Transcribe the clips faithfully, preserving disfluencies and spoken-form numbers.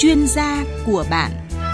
chuyên gia của bạn.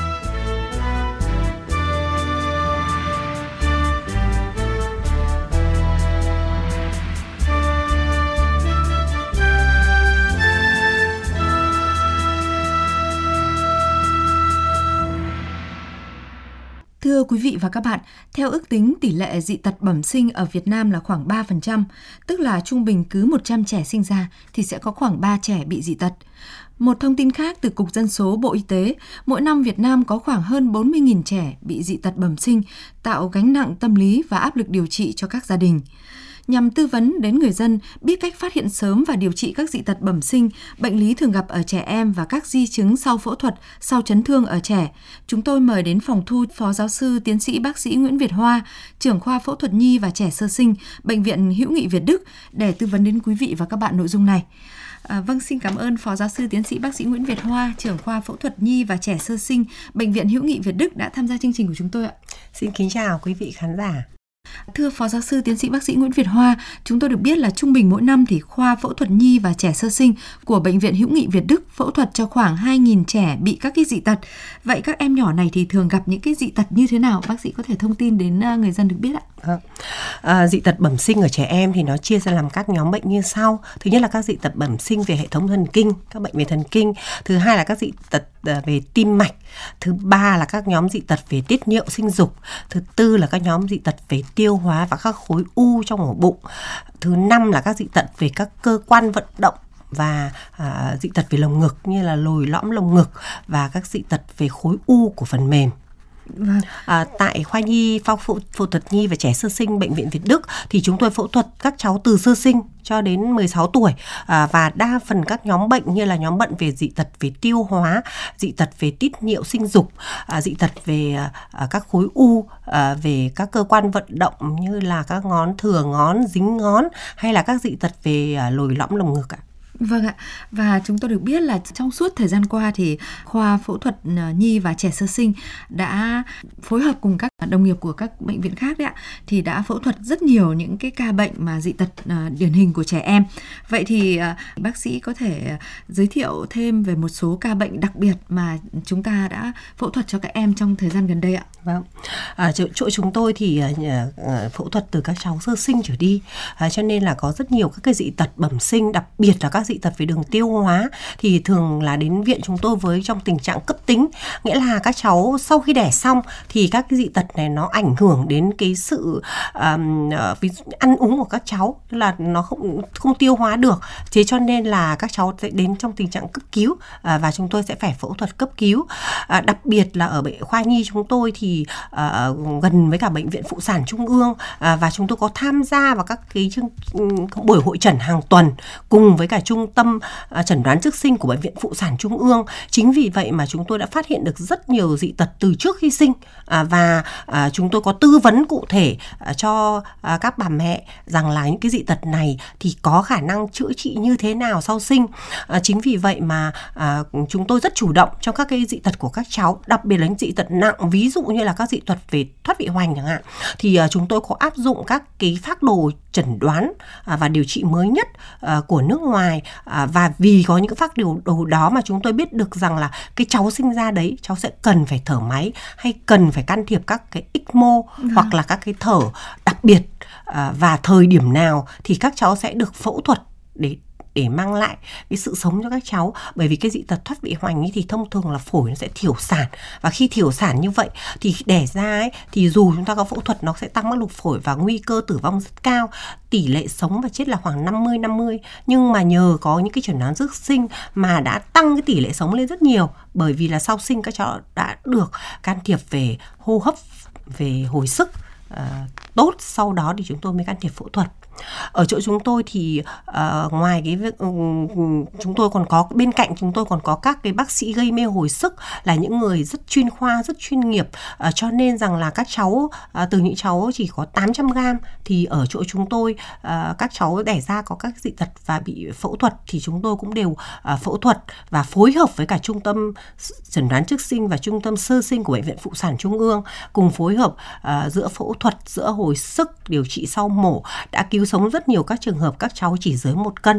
Thưa quý vị và các bạn, theo ước tính tỷ lệ dị tật bẩm sinh ở Việt Nam là khoảng ba phần trăm, tức là trung bình cứ một trăm trẻ sinh ra thì sẽ có khoảng ba trẻ bị dị tật. Một thông tin khác từ Cục Dân số Bộ Y tế, mỗi năm Việt Nam có khoảng hơn bốn mươi nghìn trẻ bị dị tật bẩm sinh, tạo gánh nặng tâm lý và áp lực điều trị cho các gia đình. Nhằm tư vấn đến người dân biết cách phát hiện sớm và điều trị các dị tật bẩm sinh, bệnh lý thường gặp ở trẻ em và các di chứng sau phẫu thuật, sau chấn thương ở trẻ, chúng tôi mời đến phòng thu Phó Giáo sư Tiến sĩ Bác sĩ Nguyễn Việt Hoa, trưởng khoa phẫu thuật nhi và trẻ sơ sinh, Bệnh viện Hữu nghị Việt Đức để tư vấn đến quý vị và các bạn nội dung này. À, vâng, xin cảm ơn Phó Giáo sư Tiến sĩ Bác sĩ Nguyễn Việt Hoa, trưởng khoa phẫu thuật nhi và trẻ sơ sinh, Bệnh viện Hữu nghị Việt Đức đã tham gia chương trình của chúng tôi ạ. Xin kính chào quý vị khán giả. Thưa Phó Giáo sư Tiến sĩ Bác sĩ Nguyễn Việt Hoa, chúng tôi được biết là trung bình mỗi năm thì khoa phẫu thuật nhi và trẻ sơ sinh của Bệnh viện Hữu nghị Việt Đức phẫu thuật cho khoảng hai nghìn trẻ bị các cái dị tật. Vậy các em nhỏ này thì thường gặp những cái dị tật như thế nào? Bác sĩ có thể thông tin đến người dân được biết ạ. À, à, dị tật bẩm sinh ở trẻ em thì nó chia ra làm các nhóm bệnh như sau. Thứ nhất là các dị tật bẩm sinh về hệ thống thần kinh, các bệnh về thần kinh. Thứ hai là các dị tật về tim mạch. Thứ ba là các nhóm dị tật về tiết niệu sinh dục. Thứ tư là các nhóm dị tật về tiêu hóa và các khối u trong ổ bụng. Thứ năm là các dị tật về các cơ quan vận động và à, dị tật về lồng ngực như là lồi lõm lồng ngực và các dị tật về khối u của phần mềm. Vâng. À, tại khoa nhi phẫu, phẫu, phẫu thuật nhi và trẻ sơ sinh Bệnh viện Việt Đức thì chúng tôi phẫu thuật các cháu từ sơ sinh cho đến mười sáu tuổi, à, và đa phần các nhóm bệnh như là nhóm bệnh về dị tật về tiêu hóa, dị tật về tiết niệu sinh dục, à, dị tật về à, các khối u, à, về các cơ quan vận động như là các ngón thừa ngón, dính ngón hay là các dị tật về à, lồi lõm lồng ngực ạ. Vâng ạ, và chúng tôi được biết là trong suốt thời gian qua thì khoa phẫu thuật nhi và trẻ sơ sinh đã phối hợp cùng các đồng nghiệp của các bệnh viện khác đấy ạ, thì đã phẫu thuật rất nhiều những cái ca bệnh mà dị tật uh, điển hình của trẻ em. Vậy thì uh, bác sĩ có thể giới thiệu thêm về một số ca bệnh đặc biệt mà chúng ta đã phẫu thuật cho các em trong thời gian gần đây ạ? Vâng, à, chỗ, chỗ chúng tôi thì uh, phẫu thuật từ các cháu sơ sinh trở đi, à, cho nên là có rất nhiều các cái dị tật bẩm sinh, đặc biệt là các dị tật về đường tiêu hóa thì thường là đến viện chúng tôi với trong tình trạng cấp tính, nghĩa là các cháu sau khi đẻ xong thì các cái dị tật này nó ảnh hưởng đến cái sự um, ví dụ, ăn uống của các cháu, tức là nó không không tiêu hóa được, thế cho nên là các cháu sẽ đến trong tình trạng cấp cứu, à, và chúng tôi sẽ phải phẫu thuật cấp cứu. À, đặc biệt là ở bệnh khoa nhi chúng tôi thì à, gần với cả Bệnh viện Phụ sản Trung ương, à, và chúng tôi có tham gia vào các cái chương, buổi hội chẩn hàng tuần cùng với cả trung tâm à, chẩn đoán trước sinh của Bệnh viện Phụ sản Trung ương. Chính vì vậy mà chúng tôi đã phát hiện được rất nhiều dị tật từ trước khi sinh, à, và à, chúng tôi có tư vấn cụ thể à, cho à, các bà mẹ rằng là những cái dị tật này thì có khả năng chữa trị như thế nào sau sinh. À, chính vì vậy mà à, chúng tôi rất chủ động trong các cái dị tật của các cháu, đặc biệt là những dị tật nặng, ví dụ như là các dị tật về thoát vị hoành chẳng hạn, thì à, chúng tôi có áp dụng các cái phác đồ chẩn đoán à, và điều trị mới nhất à, của nước ngoài, à, và vì có những cái phác đồ, đồ đó mà chúng tôi biết được rằng là cái cháu sinh ra đấy cháu sẽ cần phải thở máy hay cần phải can thiệp các cái ích mô ừ. hoặc là các cái thở đặc biệt, à, và thời điểm nào thì các cháu sẽ được phẫu thuật để để mang lại cái sự sống cho các cháu. Bởi vì cái dị tật thoát vị hoành ấy thì thông thường là phổi nó sẽ thiểu sản, và khi thiểu sản như vậy thì đẻ ra ấy, thì dù chúng ta có phẫu thuật nó sẽ tăng mắc lục phổi và nguy cơ tử vong rất cao, tỷ lệ sống và chết là khoảng năm mươi năm mươi. Nhưng mà nhờ có những cái chẩn đoán trước sinh mà đã tăng cái tỷ lệ sống lên rất nhiều, bởi vì là sau sinh các cháu đã được can thiệp về hô hấp, về hồi sức uh, tốt, sau đó thì chúng tôi mới can thiệp phẫu thuật. Ở chỗ chúng tôi thì uh, ngoài cái việc um, chúng tôi còn có bên cạnh chúng tôi còn có các cái bác sĩ gây mê hồi sức là những người rất chuyên khoa, rất chuyên nghiệp, uh, cho nên rằng là các cháu uh, từ những cháu chỉ có tám trăm gram thì ở chỗ chúng tôi uh, các cháu đẻ ra có các dị tật và bị phẫu thuật thì chúng tôi cũng đều uh, phẫu thuật và phối hợp với cả trung tâm chẩn đoán trước sinh và trung tâm sơ sinh của Bệnh viện Phụ sản Trung ương, cùng phối hợp uh, giữa phẫu thuật, giữa hồi sức, điều trị sau mổ, đã cứu sống rất nhiều các trường hợp các cháu chỉ dưới một cân.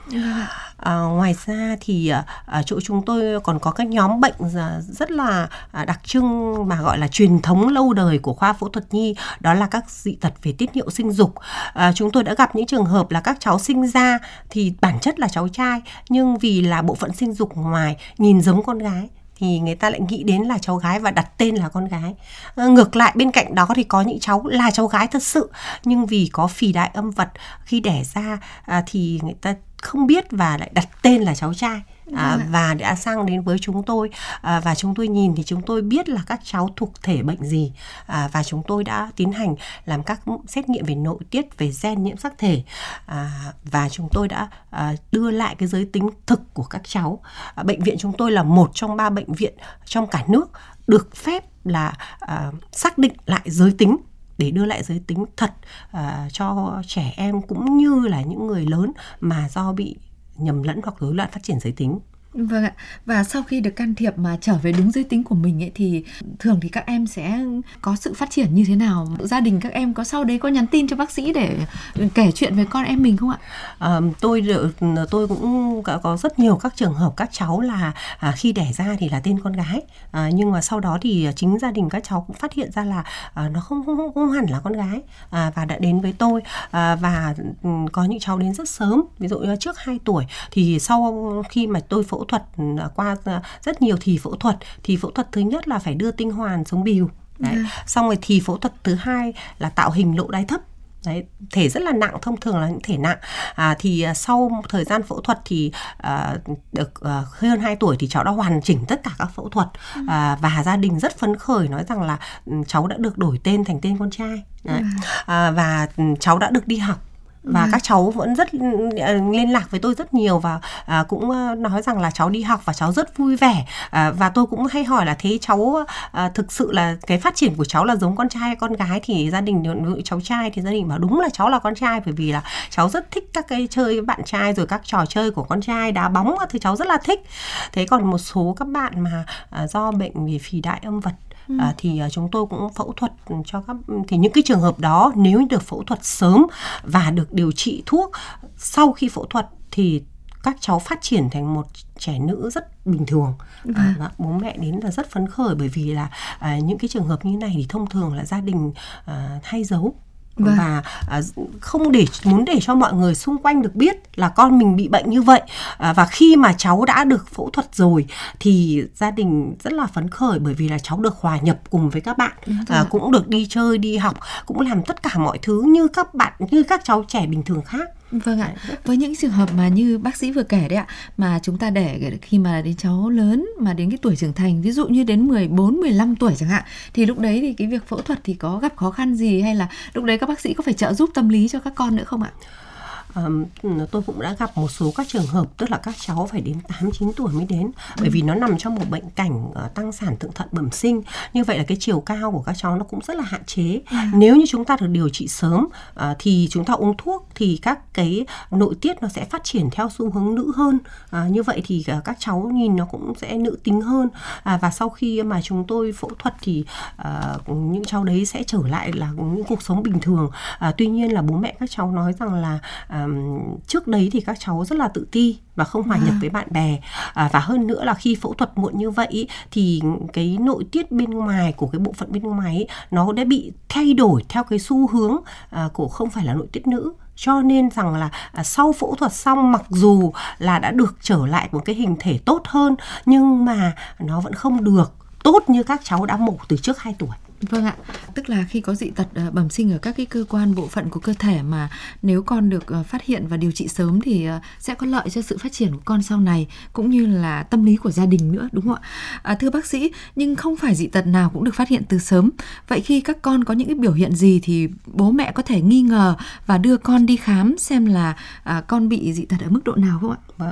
À, ngoài ra thì à, chỗ chúng tôi còn có các nhóm bệnh rất là đặc trưng mà gọi là truyền thống lâu đời của khoa phẫu thuật nhi, đó là các dị tật về tiết niệu sinh dục. À, chúng tôi đã gặp những trường hợp là các cháu sinh ra thì bản chất là cháu trai, nhưng vì là bộ phận sinh dục ngoài nhìn giống con gái thì người ta lại nghĩ đến là cháu gái và đặt tên là con gái. À, ngược lại bên cạnh đó thì có những cháu là cháu gái thật sự, nhưng vì có phì đại âm vật khi đẻ ra à, thì người ta không biết và lại đặt tên là cháu trai. À, và đã sang đến với chúng tôi à, và chúng tôi nhìn thì chúng tôi biết là các cháu thuộc thể bệnh gì, à, và chúng tôi đã tiến hành làm các xét nghiệm về nội tiết, về gen nhiễm sắc thể, à, và chúng tôi đã à, đưa lại cái giới tính thực của các cháu. À, bệnh viện chúng tôi là một trong ba bệnh viện trong cả nước được phép là à, xác định lại giới tính để đưa lại giới tính thật à, cho trẻ em cũng như là những người lớn mà do bị nhầm lẫn hoặc rối loạn phát triển giới tính. Vâng ạ. Và sau khi được can thiệp mà trở về đúng giới tính của mình ấy, thì thường thì các em sẽ có sự phát triển như thế nào? Gia đình các em có sau đấy có nhắn tin cho bác sĩ để kể chuyện về con em mình không ạ? À, tôi tôi cũng có rất nhiều các trường hợp các cháu là à, khi đẻ ra thì là tên con gái, à, nhưng mà sau đó thì chính gia đình các cháu cũng phát hiện ra là à, nó không, không không hẳn là con gái, à, và đã đến với tôi, à, và có những cháu đến rất sớm, ví dụ như trước hai tuổi thì sau khi mà tôi phẫu thuật qua rất nhiều thì phẫu thuật thì phẫu thuật thứ nhất là phải đưa tinh hoàn sống bìu. Đấy. Ừ. Xong rồi thì phẫu thuật thứ hai là tạo hình lỗ đái thấp. Đấy, thể rất là nặng, thông thường là những thể nặng. À, thì sau thời gian phẫu thuật thì à, được à, hơn hai tuổi thì cháu đã hoàn chỉnh tất cả các phẫu thuật, ừ. à, và gia đình rất phấn khởi nói rằng là cháu đã được đổi tên thành tên con trai. Đấy. Ừ. À, và cháu đã được đi học. Và ừ. các cháu vẫn rất liên lạc với tôi rất nhiều và à, cũng nói rằng là cháu đi học và cháu rất vui vẻ, à, và tôi cũng hay hỏi là thế cháu à, thực sự là cái phát triển của cháu là giống con trai hay con gái, thì gia đình nếu cháu trai thì gia đình bảo đúng là cháu là con trai, bởi vì là cháu rất thích các cái chơi với bạn trai rồi các trò chơi của con trai, đá bóng thì cháu rất là thích. Thế còn một số các bạn mà à, do bệnh về phì đại âm vật, Ừ. À, thì uh, chúng tôi cũng phẫu thuật cho các, thì những cái trường hợp đó nếu được phẫu thuật sớm và được điều trị thuốc sau khi phẫu thuật thì các cháu phát triển thành một trẻ nữ rất bình thường. Ừ. À, và bố mẹ đến là rất phấn khởi, bởi vì là à, những cái trường hợp như này thì thông thường là gia đình à, hay giấu. Vâng. Và à, không để muốn để cho mọi người xung quanh được biết là con mình bị bệnh như vậy, à, và khi mà cháu đã được phẫu thuật rồi thì gia đình rất là phấn khởi, bởi vì là cháu được hòa nhập cùng với các bạn, à, cũng được đi chơi đi học, cũng làm tất cả mọi thứ như các bạn như các cháu trẻ bình thường khác. Vâng ạ. Với những trường hợp mà như bác sĩ vừa kể đấy ạ, mà chúng ta đẻ khi mà đến cháu lớn, mà đến cái tuổi trưởng thành, ví dụ như đến mười bốn, mười lăm tuổi chẳng hạn, thì lúc đấy thì cái việc phẫu thuật thì có gặp khó khăn gì, hay là lúc đấy các bác sĩ có phải trợ giúp tâm lý cho các con nữa không ạ? Um, tôi cũng đã gặp một số các trường hợp, tức là các cháu phải đến tám chín tuổi mới đến, bởi vì nó nằm trong một bệnh cảnh uh, tăng sản thượng thận bẩm sinh. Như vậy là cái chiều cao của các cháu nó cũng rất là hạn chế. Ừ. Nếu như chúng ta được điều trị sớm uh, thì chúng ta uống thuốc thì các cái nội tiết nó sẽ phát triển theo xu hướng nữ hơn. Uh, như vậy thì uh, các cháu nhìn nó cũng sẽ nữ tính hơn. Uh, và sau khi mà chúng tôi phẫu thuật thì uh, những cháu đấy sẽ trở lại là những cuộc sống bình thường. Uh, tuy nhiên là bố mẹ các cháu nói rằng là uh, trước đấy thì các cháu rất là tự ti và không hòa nhập với bạn bè, à, và hơn nữa là khi phẫu thuật muộn như vậy thì cái nội tiết bên ngoài của cái bộ phận bên ngoài ấy, nó đã bị thay đổi theo cái xu hướng à, của không phải là nội tiết nữ. Cho nên rằng là à, sau phẫu thuật xong, mặc dù là đã được trở lại một cái hình thể tốt hơn, nhưng mà nó vẫn không được tốt như các cháu đã mổ từ trước hai tuổi. Vâng ạ, tức là khi có dị tật uh, bẩm sinh ở các cái cơ quan bộ phận của cơ thể mà nếu con được uh, phát hiện và điều trị sớm thì uh, sẽ có lợi cho sự phát triển của con sau này, cũng như là tâm lý của gia đình nữa, đúng không ạ? À, thưa bác sĩ, nhưng không phải dị tật nào cũng được phát hiện từ sớm. Vậy khi các con có những cái biểu hiện gì thì bố mẹ có thể nghi ngờ và đưa con đi khám xem là uh, con bị dị tật ở mức độ nào không ạ? Vâng.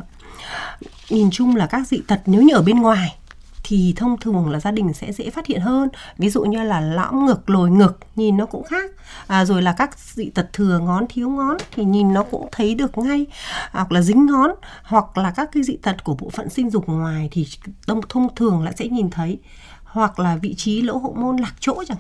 Nhìn chung là các dị tật nếu như ở bên ngoài thì thông thường là gia đình sẽ dễ phát hiện hơn. Ví dụ như là lõm ngực, lồi ngực, nhìn nó cũng khác. À, rồi là các dị tật thừa ngón, thiếu ngón thì nhìn nó cũng thấy được ngay. Hoặc là dính ngón, hoặc là các cái dị tật của bộ phận sinh dục ngoài thì thông thường là sẽ nhìn thấy. Hoặc là vị trí lỗ hậu môn lạc chỗ chẳng hạn.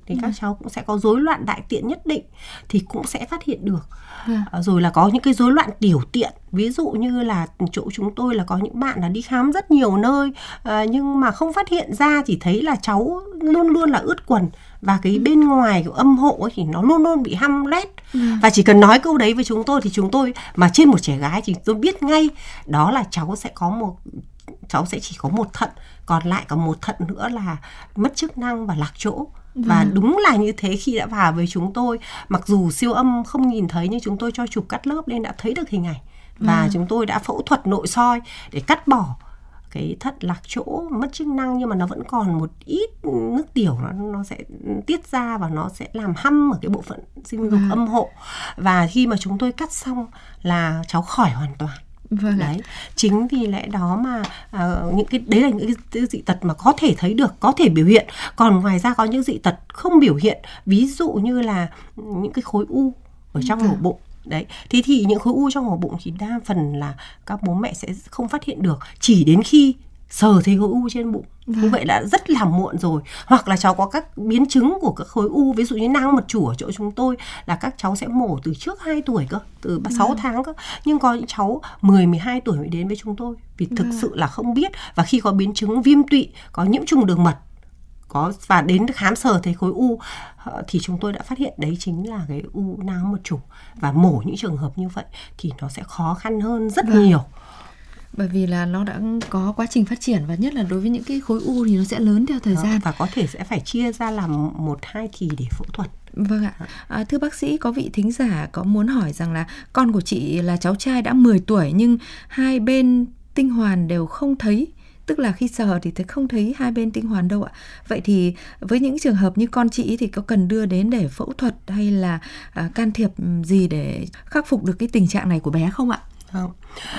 thì ừ. các cháu cũng sẽ có rối loạn đại tiện nhất định thì cũng sẽ phát hiện được. ừ. Rồi là có những cái rối loạn tiểu tiện, ví dụ như là chỗ chúng tôi là có những bạn là đi khám rất nhiều nơi à, nhưng mà không phát hiện ra, chỉ thấy là cháu luôn luôn là ướt quần và cái bên ngoài của âm hộ ấy thì nó luôn luôn bị hăm loét. ừ. Và chỉ cần nói câu đấy với chúng tôi thì chúng tôi mà trên một trẻ gái thì tôi biết ngay đó là cháu sẽ có một cháu sẽ chỉ có một thận, còn lại có một thận nữa là mất chức năng và lạc chỗ. Và Vâng. đúng là như thế, khi đã vào với chúng tôi, mặc dù siêu âm không nhìn thấy nhưng chúng tôi cho chụp cắt lớp lên đã thấy được hình ảnh. Và Vâng. chúng tôi đã phẫu thuật nội soi để cắt bỏ cái thận lạc chỗ mất chức năng, nhưng mà nó vẫn còn một ít nước tiểu, nó, nó sẽ tiết ra và nó sẽ làm hăm ở cái bộ phận sinh dục Vâng. âm hộ. Và khi mà chúng tôi cắt xong là cháu khỏi hoàn toàn. Vâng. Đấy, chính vì lẽ đó mà à, những cái đấy là những cái dị tật mà có thể thấy được, có thể biểu hiện. Còn ngoài ra có những dị tật không biểu hiện, ví dụ như là những cái khối u ở trong ổ bụng. Đấy, thế thì những khối u trong ổ bụng thì đa phần là các bố mẹ sẽ không phát hiện được, chỉ đến khi sờ thấy khối u trên bụng. Vâng. Như vậy là rất là muộn rồi. Hoặc là cháu có các biến chứng của các khối u, ví dụ như nang mật chủ ở chỗ chúng tôi là các cháu sẽ mổ từ trước hai tuổi cơ, từ sáu Vâng. tháng cơ. Nhưng có những cháu mười, mười hai tuổi mới đến với chúng tôi vì thực Vâng. sự là không biết. Và khi có biến chứng viêm tụy, có nhiễm trùng đường mật, có và đến khám sờ thấy khối u thì chúng tôi đã phát hiện đấy chính là cái u nang mật chủ. Và mổ những trường hợp như vậy thì nó sẽ khó khăn hơn rất Vâng. nhiều. Bởi vì là nó đã có quá trình phát triển, và nhất là đối với những cái khối u thì nó sẽ lớn theo thời Đó, gian. và có thể sẽ phải chia ra làm một hai kỳ để phẫu thuật. Vâng ạ. À, thưa bác sĩ, có vị thính giả có muốn hỏi rằng là con của chị là cháu trai đã mười tuổi nhưng hai bên tinh hoàn đều không thấy. Tức là khi sờ thì thấy không thấy hai bên tinh hoàn đâu ạ. Vậy thì với những trường hợp như con chị thì có cần đưa đến để phẫu thuật hay là à, can thiệp gì để khắc phục được cái tình trạng này của bé không ạ? Không.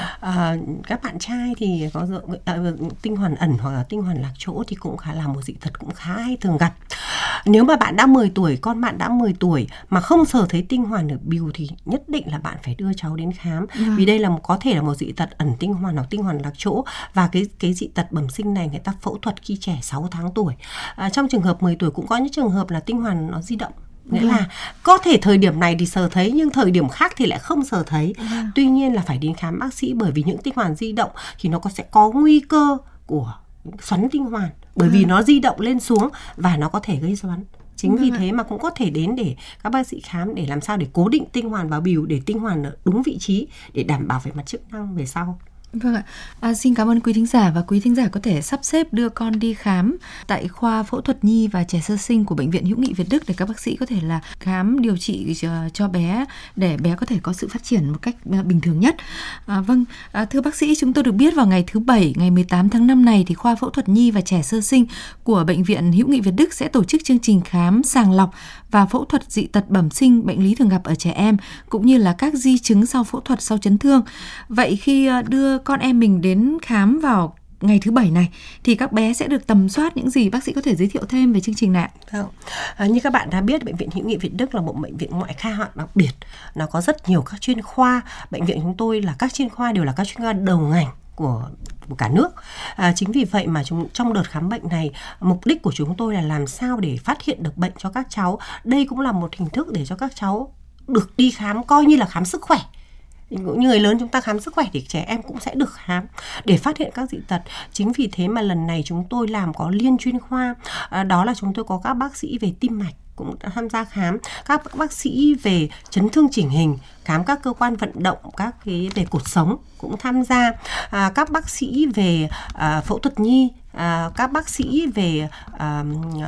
À, các bạn trai thì có à, tinh hoàn ẩn hoặc là tinh hoàn lạc chỗ thì cũng khá là một dị tật cũng khá hay thường gặp. Nếu mà bạn đã mười tuổi, con bạn đã mười tuổi mà không sờ thấy tinh hoàn ở bìu thì nhất định là bạn phải đưa cháu đến khám. Vâng. Vì đây là một, có thể là một dị tật ẩn tinh hoàn hoặc tinh hoàn lạc chỗ. Và cái, cái dị tật bẩm sinh này người ta phẫu thuật khi trẻ sáu tháng tuổi. À, trong trường hợp mười tuổi cũng có những trường hợp là tinh hoàn nó di động. Nghĩa Vâng. là có thể thời điểm này thì sờ thấy nhưng thời điểm khác thì lại không sờ thấy. Vâng. Tuy nhiên là phải đến khám bác sĩ, bởi vì những tinh hoàn di động thì nó có sẽ có nguy cơ của xoắn tinh hoàn, bởi vì nó di động lên xuống và nó có thể gây xoắn. Chính Vâng vì ạ. thế mà cũng có thể đến để các bác sĩ khám để làm sao để cố định tinh hoàn vào bìu, để tinh hoàn ở đúng vị trí để đảm bảo về mặt chức năng về sau. Vâng ạ. À, xin cảm ơn quý thính giả, và quý thính giả có thể sắp xếp đưa con đi khám tại khoa phẫu thuật nhi và trẻ sơ sinh của Bệnh viện Hữu nghị Việt Đức để các bác sĩ có thể là khám điều trị cho, cho bé để bé có thể có sự phát triển một cách bình thường nhất. À, vâng, à, thưa bác sĩ, chúng tôi được biết vào ngày thứ Bảy, ngày mười tám tháng năm này thì khoa phẫu thuật nhi và trẻ sơ sinh của Bệnh viện Hữu nghị Việt Đức sẽ tổ chức chương trình khám sàng lọc và phẫu thuật dị tật bẩm sinh, bệnh lý thường gặp ở trẻ em, cũng như là các di chứng sau phẫu thuật, sau chấn thương. Vậy khi đưa con em mình đến khám vào ngày thứ Bảy này thì các bé sẽ được tầm soát những gì? Bác sĩ có thể giới thiệu thêm về chương trình này ạ? Không. À, như các bạn đã biết, Bệnh viện Hữu nghị Việt Đức là một bệnh viện ngoại khoa đặc biệt. Nó có rất nhiều các chuyên khoa. Bệnh viện chúng tôi là các chuyên khoa đều là các chuyên khoa đầu ngành của của cả nước. À, chính vì vậy mà chúng, trong đợt khám bệnh này, mục đích của chúng tôi là làm sao để phát hiện được bệnh cho các cháu. Đây cũng là một hình thức để cho các cháu được đi khám, coi như là khám sức khỏe. Cũng như người lớn chúng ta khám sức khỏe thì trẻ em cũng sẽ được khám để phát hiện các dị tật. Chính vì thế mà lần này chúng tôi làm có liên chuyên khoa, à, đó là chúng tôi có các bác sĩ về tim mạch cũng đã tham gia khám, các bác sĩ về chấn thương chỉnh hình, khám các cơ quan vận động, các cái về cột sống cũng tham gia, à, các bác sĩ về à, phẫu thuật nhi, à, các bác sĩ về à,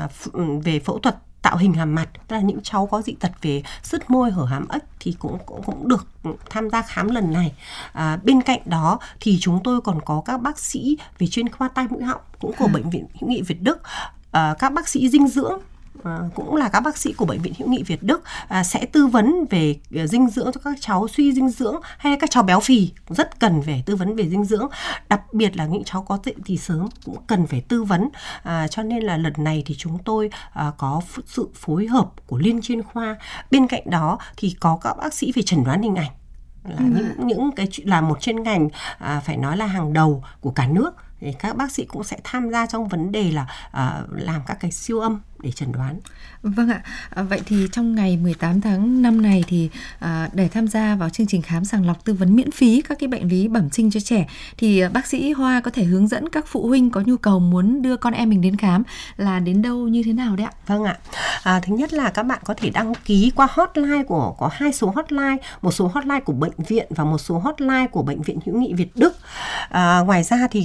về phẫu thuật tạo hình hàm mặt, tức là những cháu có dị tật về sứt môi, hở hàm ếch thì cũng, cũng cũng được tham gia khám lần này. À, bên cạnh đó thì chúng tôi còn có các bác sĩ về chuyên khoa tai mũi họng cũng của à. Bệnh viện Hữu nghị Việt Đức, à, các bác sĩ dinh dưỡng. À, cũng là các bác sĩ của Bệnh viện Hữu nghị Việt Đức, à, sẽ tư vấn về uh, dinh dưỡng cho các cháu suy dinh dưỡng hay các cháu béo phì, rất cần về tư vấn về dinh dưỡng, đặc biệt là những cháu có dậy thì sớm cũng cần phải tư vấn. À, cho nên là lần này thì chúng tôi uh, có sự phối hợp của liên chuyên khoa. Bên cạnh đó thì có các bác sĩ về chẩn đoán hình ảnh, là ừ. những những cái là một chuyên ngành à, phải nói là hàng đầu của cả nước. Thì các bác sĩ cũng sẽ tham gia trong vấn đề là uh, làm các cái siêu âm để chẩn đoán. Vâng ạ. À, vậy thì trong ngày mười tám tháng năm này thì à, để tham gia vào chương trình khám sàng lọc tư vấn miễn phí các cái bệnh lý bẩm sinh cho trẻ thì à, bác sĩ Hoa có thể hướng dẫn các phụ huynh có nhu cầu muốn đưa con em mình đến khám là đến đâu như thế nào đấy ạ? Vâng ạ. À, thứ nhất là các bạn có thể đăng ký qua hotline của có hai số hotline, một số hotline của bệnh viện và một số hotline của Bệnh viện Hữu nghị Việt Đức. À, ngoài ra thì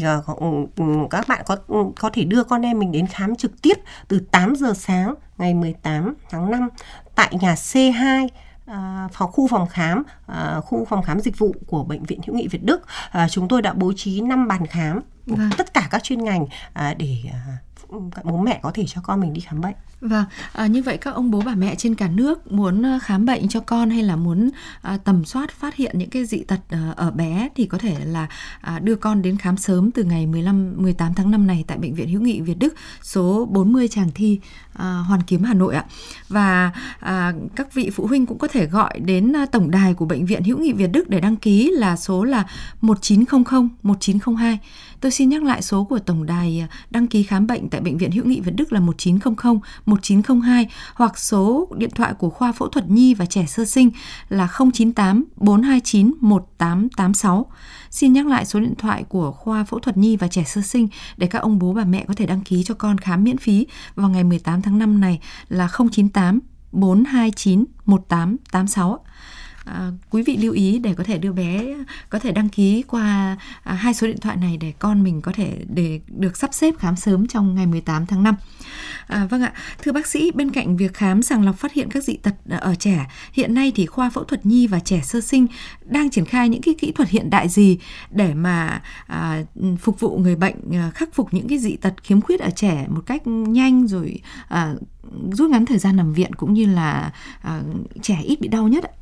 uh, các bạn có có thể đưa con em mình đến khám trực tiếp từ tám giờ sáng ngày mười tám tháng năm tại nhà C hai, À, phòng khu phòng khám à, khu phòng khám dịch vụ của Bệnh viện Hữu nghị Việt Đức. À, chúng tôi đã bố trí năm bàn khám của vâng. tất cả các chuyên ngành à, để à, các bố mẹ có thể cho con mình đi khám bệnh. Vâng, à, như vậy các ông bố bà mẹ trên cả nước muốn khám bệnh cho con hay là muốn à, tầm soát phát hiện những cái dị tật à, ở bé thì có thể là à, đưa con đến khám sớm từ ngày mười lăm, mười tám tháng năm này tại Bệnh viện Hữu nghị Việt Đức, số bốn mươi Tràng Thi, à, Hoàn Kiếm, Hà Nội ạ. Và à, các vị phụ huynh cũng có thể gọi đến tổng đài của Bệnh viện Hữu nghị Việt Đức để đăng ký là số là một chín không không một chín không hai. Tôi xin nhắc lại số của tổng đài đăng ký khám bệnh tại Bệnh viện Hữu nghị Việt Đức là một chín không không một chín không hai hoặc số điện thoại của khoa phẫu thuật nhi và trẻ sơ sinh là không chín tám bốn hai chín một tám tám sáu. Xin nhắc lại số điện thoại của khoa phẫu thuật nhi và trẻ sơ sinh để các ông bố bà mẹ có thể đăng ký cho con khám miễn phí vào ngày mười tám tháng năm này là không chín tám bốn hai chín một tám tám sáu. À, quý vị lưu ý để có thể đưa bé có thể đăng ký qua à, hai số điện thoại này để con mình có thể để được sắp xếp khám sớm trong ngày mười tám tháng năm. À, vâng ạ, thưa bác sĩ, bên cạnh việc khám sàng lọc phát hiện các dị tật ở trẻ, hiện nay thì khoa phẫu thuật nhi và trẻ sơ sinh đang triển khai những cái kỹ thuật hiện đại gì để mà à, phục vụ người bệnh à, khắc phục những cái dị tật khiếm khuyết ở trẻ một cách nhanh rồi à, rút ngắn thời gian nằm viện cũng như là à, trẻ ít bị đau nhất ạ?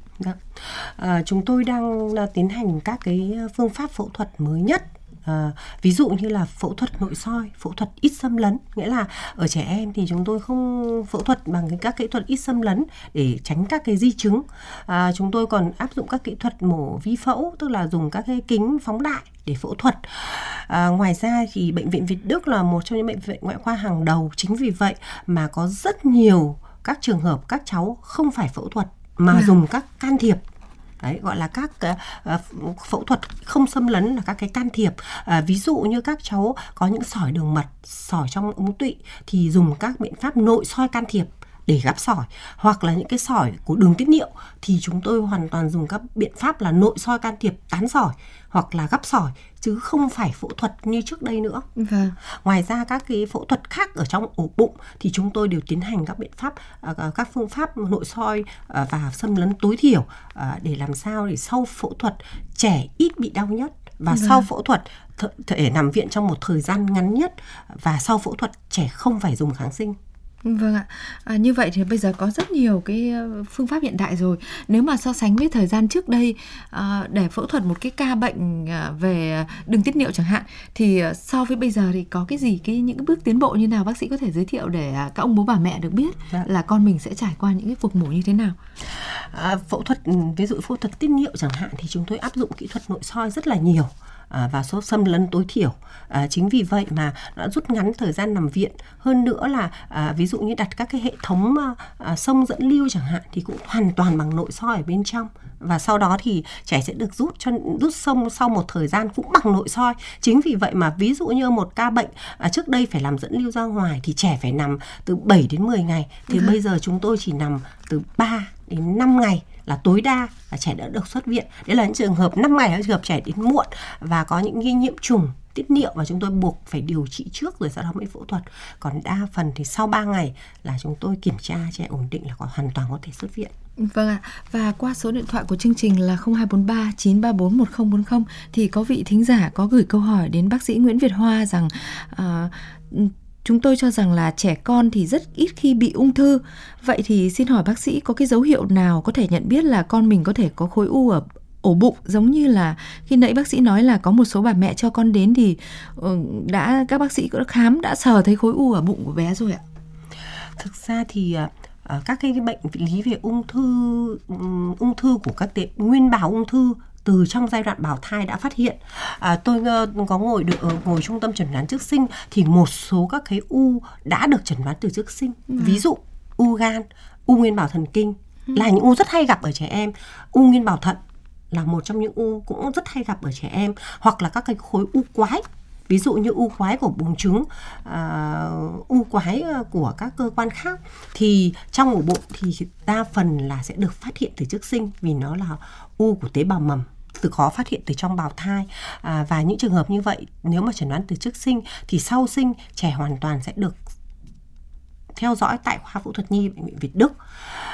À, chúng tôi đang tiến hành các cái phương pháp phẫu thuật mới nhất. À, ví dụ như là phẫu thuật nội soi, phẫu thuật ít xâm lấn, nghĩa là ở trẻ em thì chúng tôi không phẫu thuật bằng các kỹ thuật ít xâm lấn để tránh các cái di chứng. À, chúng tôi còn áp dụng các kỹ thuật mổ vi phẫu, tức là dùng các cái kính phóng đại để phẫu thuật. À, ngoài ra thì Bệnh viện Việt Đức là một trong những bệnh viện ngoại khoa hàng đầu, chính vì vậy mà có rất nhiều các trường hợp các cháu không phải phẫu thuật mà à. dùng các can thiệp. Đấy, gọi là các uh, phẫu thuật không xâm lấn là các cái can thiệp. Uh, ví dụ như các cháu có những sỏi đường mật, sỏi trong ống tụy thì dùng các biện pháp nội soi can thiệp để gắp sỏi, hoặc là những cái sỏi của đường tiết niệu thì chúng tôi hoàn toàn dùng các biện pháp là nội soi can thiệp tán sỏi hoặc là gắp sỏi, chứ không phải phẫu thuật như trước đây nữa. Vâng. Ngoài ra các cái phẫu thuật khác ở trong ổ bụng thì chúng tôi đều tiến hành các biện pháp, các phương pháp nội soi và xâm lấn tối thiểu để làm sao để sau phẫu thuật trẻ ít bị đau nhất, và vâng. sau phẫu thuật để nằm viện trong một thời gian ngắn nhất, và sau phẫu thuật trẻ không phải dùng kháng sinh. Vâng ạ, à, như vậy thì bây giờ có rất nhiều cái phương pháp hiện đại rồi. Nếu mà so sánh với thời gian trước đây, à, để phẫu thuật một cái ca bệnh về đường tiết niệu chẳng hạn, thì so với bây giờ thì có cái gì, cái những cái bước tiến bộ như nào, bác sĩ có thể giới thiệu để các ông bố bà mẹ được biết dạ. là con mình sẽ trải qua những cái cuộc mổ như thế nào? À, phẫu thuật, ví dụ phẫu thuật tiết niệu chẳng hạn thì chúng tôi áp dụng kỹ thuật nội soi rất là nhiều. À, và số xâm lấn tối thiểu. À, chính vì vậy mà nó rút ngắn thời gian nằm viện. Hơn nữa là à, ví dụ như đặt các cái hệ thống à, sông dẫn lưu chẳng hạn thì cũng hoàn toàn bằng nội soi ở bên trong. Và sau đó thì trẻ sẽ được rút cho rút sông sau một thời gian cũng bằng nội soi. Chính vì vậy mà ví dụ như một ca bệnh à, trước đây phải làm dẫn lưu ra ngoài thì trẻ phải nằm từ bảy đến mười ngày. Thì ừ. bây giờ chúng tôi chỉ nằm từ ba đến năm ngày là tối đa là trẻ đã được xuất viện. Đấy là những trường hợp năm ngày, là trường hợp trẻ đến muộn và có những nghi nhiễm trùng tiết niệu và chúng tôi buộc phải điều trị trước rồi sau đó mới phẫu thuật. Còn đa phần thì sau ba ngày là chúng tôi kiểm tra trẻ ổn định là có hoàn toàn có thể xuất viện. Vâng ạ, và qua số điện thoại của chương trình là không hai bốn ba chín ba bốn một không bốn không thì có vị thính giả có gửi câu hỏi đến bác sĩ Nguyễn Việt Hoa rằng uh, chúng tôi cho rằng là trẻ con thì rất ít khi bị ung thư. Vậy thì xin hỏi bác sĩ có cái dấu hiệu nào có thể nhận biết là con mình có thể có khối u ở ổ bụng, giống như là khi nãy bác sĩ nói là có một số bà mẹ cho con đến thì đã các bác sĩ đã khám, đã sờ thấy khối u ở bụng của bé rồi ạ? Thực ra thì các cái bệnh lý về ung thư ung thư của các tế nguyên bào ung thư từ trong giai đoạn bào thai đã phát hiện. À, tôi uh, có ngồi được ở ngồi trung tâm chẩn đoán trước sinh thì một số các cái u đã được chẩn đoán từ trước sinh. Ừ. Ví dụ u gan, u nguyên bào thần kinh ừ. là những u rất hay gặp ở trẻ em. U nguyên bào thận là một trong những u cũng rất hay gặp ở trẻ em, hoặc là các cái khối u quái. Ví dụ như u quái của buồng trứng, uh, u quái của các cơ quan khác thì trong ổ bụng thì đa phần là sẽ được phát hiện từ trước sinh vì nó là u của tế bào mầm, từ khó phát hiện từ trong bào thai. À, và những trường hợp như vậy nếu mà chẩn đoán từ trước sinh thì sau sinh trẻ hoàn toàn sẽ được theo dõi tại khoa phẫu thuật nhi bệnh viện Việt Đức.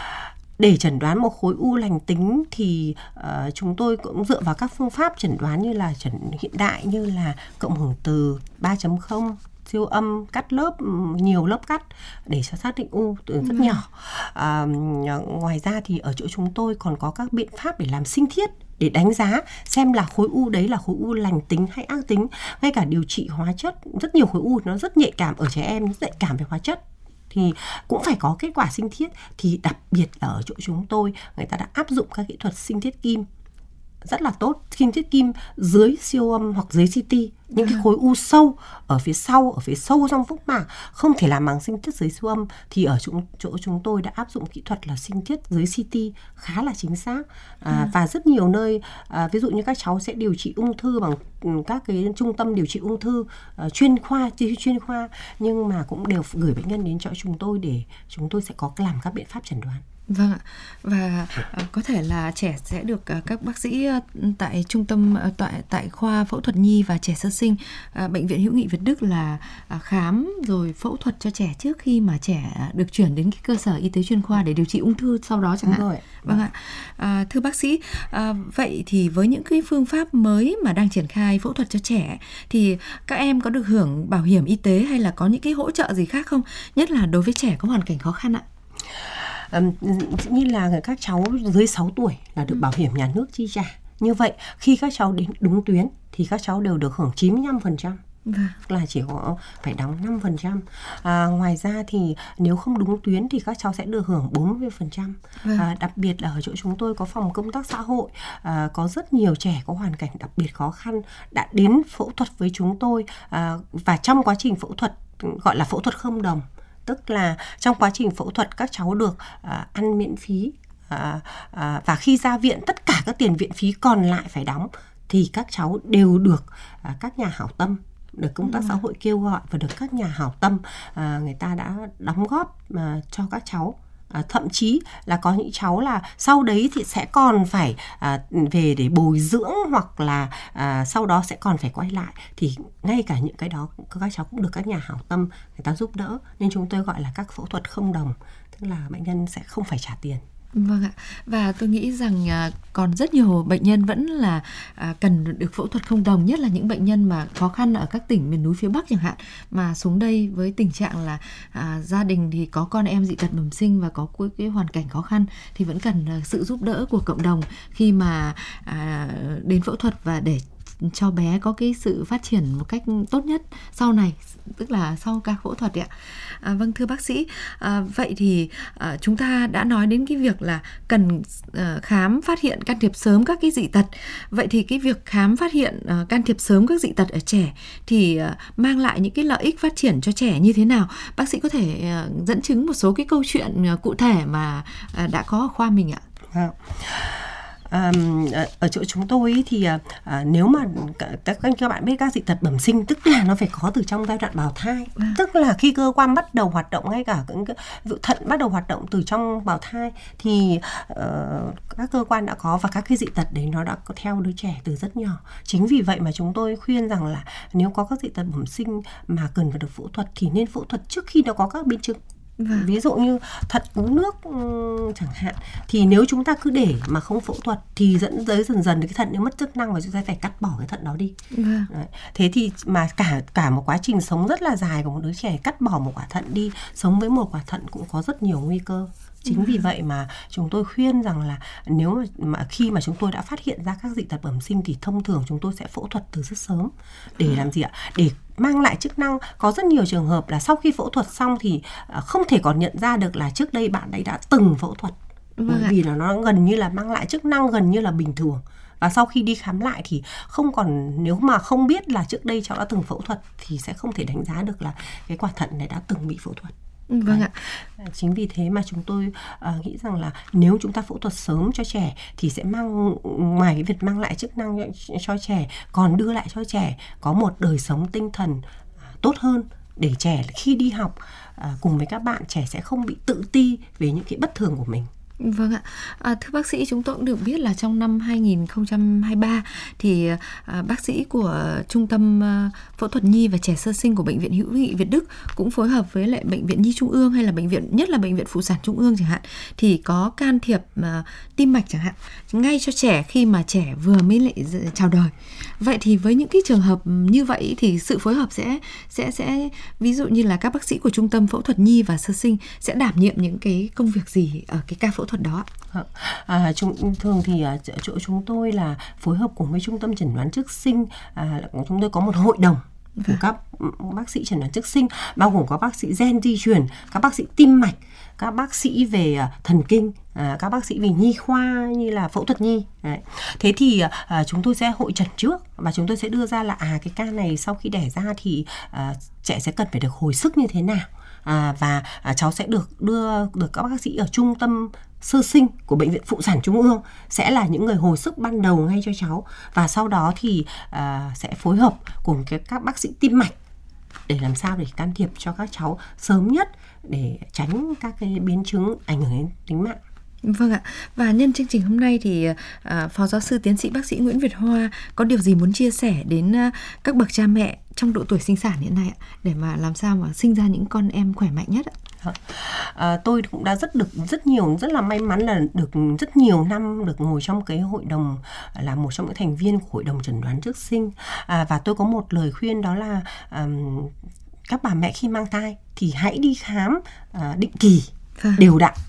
Để chẩn đoán một khối u lành tính thì uh, chúng tôi cũng dựa vào các phương pháp chẩn đoán như là chẩn hiện đại như là cộng hưởng từ ba chấm không, siêu âm, cắt lớp, nhiều lớp cắt để cho xác định u từ rất ừ. nhỏ. À, ngoài ra thì ở chỗ chúng tôi còn có các biện pháp để làm sinh thiết để đánh giá xem là khối u đấy là khối u lành tính hay ác tính. Ngay cả điều trị hóa chất, rất nhiều khối u nó rất nhạy cảm ở trẻ em, rất nhạy cảm về hóa chất thì cũng phải có kết quả sinh thiết. Thì đặc biệt là ở chỗ chúng tôi người ta đã áp dụng các kỹ thuật sinh thiết kim rất là tốt, sinh thiết kim dưới siêu âm hoặc dưới xê tê. Những cái khối u sâu ở phía sau, ở phía sâu trong phúc mạc không thể làm bằng sinh thiết dưới siêu âm thì ở chỗ, chỗ chúng tôi đã áp dụng kỹ thuật là sinh thiết dưới xê tê khá là chính xác. À, ừ. Và rất nhiều nơi, à, ví dụ như các cháu sẽ điều trị ung thư bằng các cái trung tâm điều trị ung thư uh, chuyên khoa, chuyên khoa nhưng mà cũng đều gửi bệnh nhân đến chỗ chúng tôi để chúng tôi sẽ có làm các biện pháp chẩn đoán. Vâng ạ. Và uh, có thể là trẻ sẽ được uh, các bác sĩ uh, tại trung tâm uh, tại tại khoa phẫu thuật nhi và trẻ sơ sinh uh, bệnh viện Hữu nghị Việt Đức là uh, khám rồi phẫu thuật cho trẻ trước khi mà trẻ được chuyển đến cái cơ sở y tế chuyên khoa để điều trị ung thư sau đó chẳng hạn. Rồi. Vâng ạ. Uh, thưa bác sĩ, uh, vậy thì với những cái phương pháp mới mà đang triển khai phẫu thuật cho trẻ thì các em có được hưởng bảo hiểm y tế hay là có những cái hỗ trợ gì khác không? Nhất là đối với trẻ có hoàn cảnh khó khăn ạ. Um, như là các cháu dưới sáu tuổi là được bảo hiểm nhà nước chi trả. Như vậy khi các cháu đến đúng tuyến thì các cháu đều được hưởng chín mươi lăm phần trăm. Vâng. Là chỉ có phải đóng năm phần trăm. À, ngoài ra thì nếu không đúng tuyến thì các cháu sẽ được hưởng bốn mươi phần trăm. Vâng. À, đặc biệt là ở chỗ chúng tôi có phòng công tác xã hội, à, có rất nhiều trẻ có hoàn cảnh đặc biệt khó khăn đã đến phẫu thuật với chúng tôi. À, và trong quá trình phẫu thuật gọi là phẫu thuật không đồng, tức là trong quá trình phẫu thuật các cháu được à, ăn miễn phí à, à, và khi ra viện tất cả các tiền viện phí còn lại phải đóng thì các cháu đều được à, các nhà hảo tâm, được công tác xã hội kêu gọi và được các nhà hảo tâm à, người ta đã đóng góp à, cho các cháu. À, thậm chí là có những cháu là sau đấy thì sẽ còn phải à, về để bồi dưỡng hoặc là à, sau đó sẽ còn phải quay lại thì ngay cả những cái đó các cháu cũng được các nhà hảo tâm người ta giúp đỡ, nên chúng tôi gọi là các phẫu thuật không đồng, tức là bệnh nhân sẽ không phải trả tiền. Vâng ạ. Và tôi nghĩ rằng à, còn rất nhiều bệnh nhân vẫn là à, cần được phẫu thuật không đồng, nhất là những bệnh nhân mà khó khăn ở các tỉnh miền núi phía Bắc chẳng hạn, mà xuống đây với tình trạng là à, gia đình thì có con em dị tật bẩm sinh và có cái, cái hoàn cảnh khó khăn thì vẫn cần à, sự giúp đỡ của cộng đồng khi mà à, đến phẫu thuật và để cho bé có cái sự phát triển một cách tốt nhất sau này, tức là sau ca phẫu thuật ạ. À, vâng thưa bác sĩ, à, vậy thì à, chúng ta đã nói đến cái việc là cần à, khám phát hiện can thiệp sớm các cái dị tật. Vậy thì cái việc khám phát hiện à, can thiệp sớm các dị tật ở trẻ thì à, mang lại những cái lợi ích phát triển cho trẻ như thế nào? Bác sĩ có thể à, dẫn chứng một số cái câu chuyện à, cụ thể mà à, đã có ở khoa mình ạ. À. À, ở chỗ chúng tôi ý thì à, nếu mà các, các bạn biết các dị tật bẩm sinh tức là nó phải có từ trong giai đoạn bào thai, à. Tức là khi cơ quan bắt đầu hoạt động, ngay cả cái thận bắt đầu hoạt động từ trong bào thai thì uh, các cơ quan đã có và các cái dị tật đấy nó đã có theo đứa trẻ từ rất nhỏ. Chính vì vậy mà chúng tôi khuyên rằng là nếu có các dị tật bẩm sinh mà cần phải được phẫu thuật thì nên phẫu thuật trước khi nó có các biến chứng. Vâng. Ví dụ như thận uống nước chẳng hạn thì nếu chúng ta cứ để mà không phẫu thuật thì dẫn tới dần dần cái thận nó mất chức năng và chúng ta phải cắt bỏ cái thận đó đi. Vâng. Đấy. Thế thì mà cả cả một quá trình sống rất là dài của một đứa trẻ, cắt bỏ một quả thận đi, sống với một quả thận cũng có rất nhiều nguy cơ. Chính vì vậy mà chúng tôi khuyên rằng là nếu mà, mà khi mà chúng tôi đã phát hiện ra các dị tật bẩm sinh thì thông thường chúng tôi sẽ phẫu thuật từ rất sớm để làm gì ạ? Để mang lại chức năng. Có rất nhiều trường hợp là sau khi phẫu thuật xong thì không thể còn nhận ra được là trước đây bạn ấy đã từng phẫu thuật. Bởi vì là nó gần như là mang lại chức năng gần như là bình thường. Và sau khi đi khám lại thì không còn, nếu mà không biết là trước đây cháu đã từng phẫu thuật thì sẽ không thể đánh giá được là cái quả thận này đã từng bị phẫu thuật. Vâng ạ. Chính vì thế mà chúng tôi uh, nghĩ rằng là nếu chúng ta phẫu thuật sớm cho trẻ thì sẽ mang, ngoài cái việc mang lại chức năng cho, cho trẻ, còn đưa lại cho trẻ có một đời sống tinh thần uh, tốt hơn, để trẻ khi đi học uh, cùng với các bạn, trẻ sẽ không bị tự ti về những cái bất thường của mình. Vâng ạ. À, thưa bác sĩ, chúng tôi cũng được biết là trong năm hai không hai ba thì à, bác sĩ của Trung tâm à, Phẫu thuật Nhi và Trẻ Sơ sinh của Bệnh viện Hữu nghị Việt Đức cũng phối hợp với lại Bệnh viện Nhi Trung ương, hay là bệnh viện, nhất là Bệnh viện Phụ sản Trung ương chẳng hạn, thì có can thiệp à, tim mạch chẳng hạn, ngay cho trẻ khi mà trẻ vừa mới lại chào đời. Vậy thì với những cái trường hợp như vậy thì sự phối hợp sẽ sẽ sẽ ví dụ như là các bác sĩ của Trung tâm Phẫu thuật Nhi và Sơ sinh sẽ đảm nhiệm những cái công việc gì ở cái ca phẫu thuật đó? À, chúng, thường thì ở chỗ chúng tôi là phối hợp cùng với Trung tâm chẩn đoán trước sinh. À, chúng tôi có một hội đồng của các bác sĩ chẩn đoán trước sinh, bao gồm các bác sĩ gen di truyền, các bác sĩ tim mạch, các bác sĩ về thần kinh, à, các bác sĩ về nhi khoa như là phẫu thuật nhi. Đấy. Thế thì à, chúng tôi sẽ hội chẩn trước và chúng tôi sẽ đưa ra là à cái ca này sau khi đẻ ra thì à, trẻ sẽ cần phải được hồi sức như thế nào. À, và à, cháu sẽ được đưa được các bác sĩ ở Trung tâm Sơ sinh của Bệnh viện Phụ sản Trung ương sẽ là những người hồi sức ban đầu ngay cho cháu, và sau đó thì à, sẽ phối hợp cùng cái, các bác sĩ tim mạch để làm sao để can thiệp cho các cháu sớm nhất để tránh các cái biến chứng ảnh hưởng đến tính mạng. Vâng ạ. Và nhân chương trình hôm nay thì à, Phó Giáo sư Tiến sĩ Bác sĩ Nguyễn Việt Hoa có điều gì muốn chia sẻ đến à, các bậc cha mẹ trong độ tuổi sinh sản hiện nay ạ, để mà làm sao mà sinh ra những con em khỏe mạnh nhất ạ? À, tôi cũng đã rất được rất nhiều rất là may mắn là được rất nhiều năm được ngồi trong cái hội đồng, là một trong những thành viên của hội đồng chẩn đoán trước sinh. À, và tôi có một lời khuyên, đó là um, các bà mẹ khi mang thai thì hãy đi khám uh, định kỳ, à. đều đặn.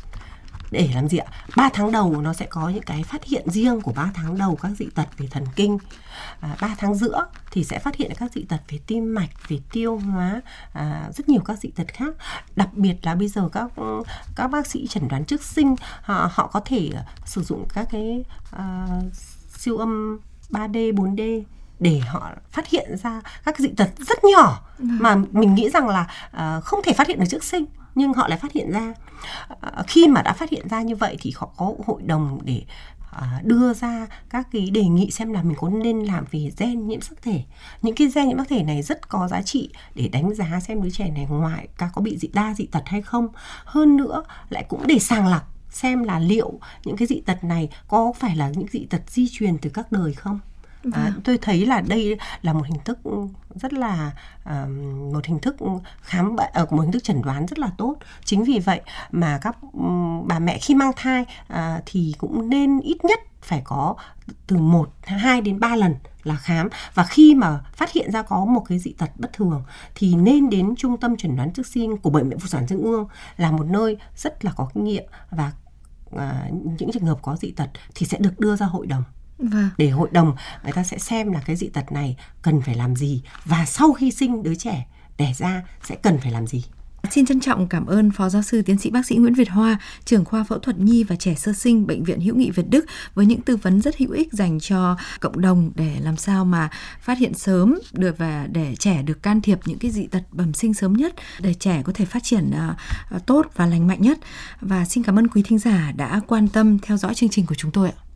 Để làm gì ạ? ba tháng đầu nó sẽ có những cái phát hiện riêng của ba tháng đầu, các dị tật về thần kinh. À, ba tháng giữa thì sẽ phát hiện các dị tật về tim mạch, về tiêu hóa, à, rất nhiều các dị tật khác. Đặc biệt là bây giờ các các bác sĩ chẩn đoán trước sinh họ, họ có thể sử dụng các cái à, siêu âm ba D, bốn D để họ phát hiện ra các dị tật rất nhỏ mà mình nghĩ rằng là à, không thể phát hiện được trước sinh, nhưng họ lại phát hiện ra. À, khi mà đã phát hiện ra như vậy thì họ có hội đồng để à, đưa ra các cái đề nghị xem là mình có nên làm về gen nhiễm sắc thể. Những cái gen nhiễm sắc thể này rất có giá trị để đánh giá xem đứa trẻ này ngoài cả có bị dị đa dị tật hay không. Hơn nữa lại cũng để sàng lọc xem là liệu những cái dị tật này có phải là những dị tật di truyền từ các đời không. À, tôi thấy là đây là một hình thức rất là à, một hình thức khám bệnh, à, một hình thức chẩn đoán rất là tốt. Chính vì vậy mà các um, bà mẹ khi mang thai à, thì cũng nên ít nhất phải có từ một, hai đến ba lần là khám, và khi mà phát hiện ra có một cái dị tật bất thường thì nên đến Trung tâm chẩn đoán trước sinh của Bệnh viện Phụ sản Trung ương, là một nơi rất là có kinh nghiệm, và à, những trường hợp có dị tật thì sẽ được đưa ra hội đồng. Vâng. Để hội đồng người ta sẽ xem là cái dị tật này cần phải làm gì, và sau khi sinh đứa trẻ đẻ ra sẽ cần phải làm gì. Xin trân trọng cảm ơn Phó Giáo sư Tiến sĩ Bác sĩ Nguyễn Việt Hoa, trưởng khoa Phẫu thuật Nhi và Trẻ Sơ sinh Bệnh viện Hữu nghị Việt Đức, với những tư vấn rất hữu ích dành cho cộng đồng để làm sao mà phát hiện sớm được và để trẻ được can thiệp những cái dị tật bẩm sinh sớm nhất, để trẻ có thể phát triển uh, tốt và lành mạnh nhất. Và xin cảm ơn quý thính giả đã quan tâm theo dõi chương trình của chúng tôi ạ.